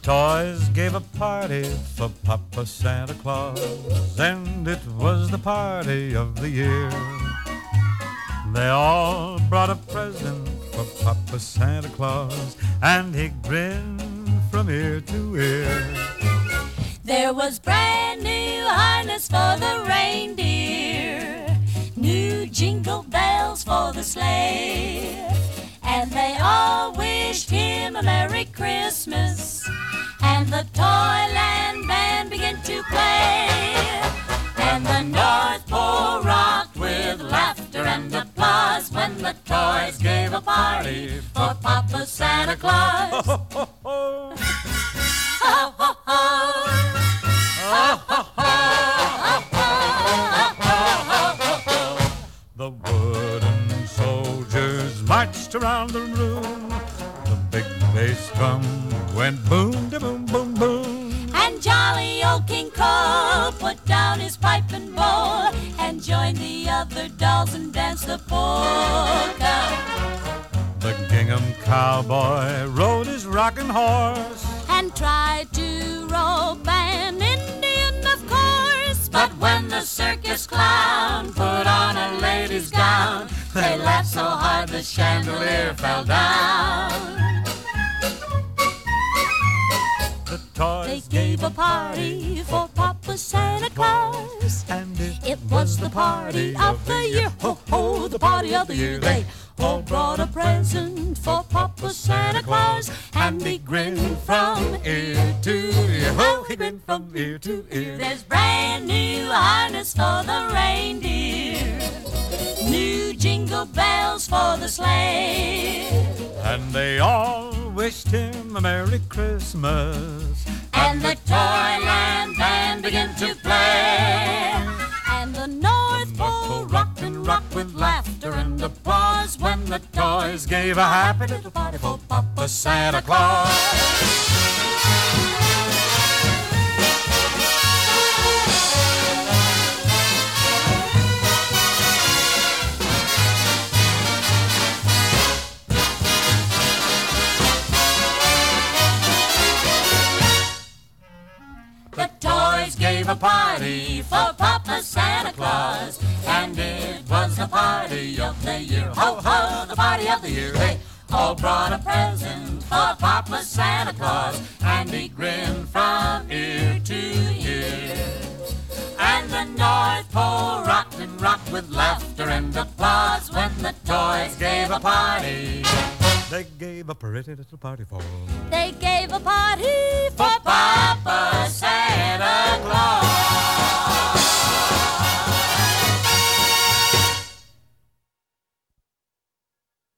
toys gave a party for Papa Santa Claus, and it was the party of the year. They all brought a present for Papa Santa Claus, and he grinned from ear to ear. There was brand new harness for the reindeer, new jingle bells for the sleigh, and they all wished him a Merry Christmas, and the Toyland Band began to play, and the North Pole rocked with laughter and applause when the toys gave a party for Papa Santa Claus. Ho, ho, ho. Ho, ho, ho. The wooden soldiers marched around the room. The big bass drum went boom, da boom, boom, boom. And jolly old King Cole put down his pipe and bowl and joined the other dolls and danced the polka. The gingham cowboy rode his rocking horse and tried to rope an Indian, of course. But when the circus clown put on a lady's gown, they laughed so hard the chandelier fell down. The toys They gave a party for Papa Santa Claus, and it was the party of the year. Ho, ho, the party of the year. They all brought a present for Papa Santa Claus, and he grinned from ear to ear. Oh, he grinned from ear to ear. There's brand new harness for the reindeer, new jingle bells for the sleigh, and they all wished him a Merry Christmas, and the Toyland Band began to play, and the North Pole rocked and rocked with laughter and applause when the toys gave a happy little party for Papa Santa Claus. The toys gave a party for Papa Santa Claus, and it was the party of the year. Ho, ho, the party of the year. They all brought a present for Papa Santa Claus, and he grinned from ear to ear. And the North Pole rocked and rocked with laughter and applause when the toys gave a party. They gave a pretty little party for. They gave a party for Papa Santa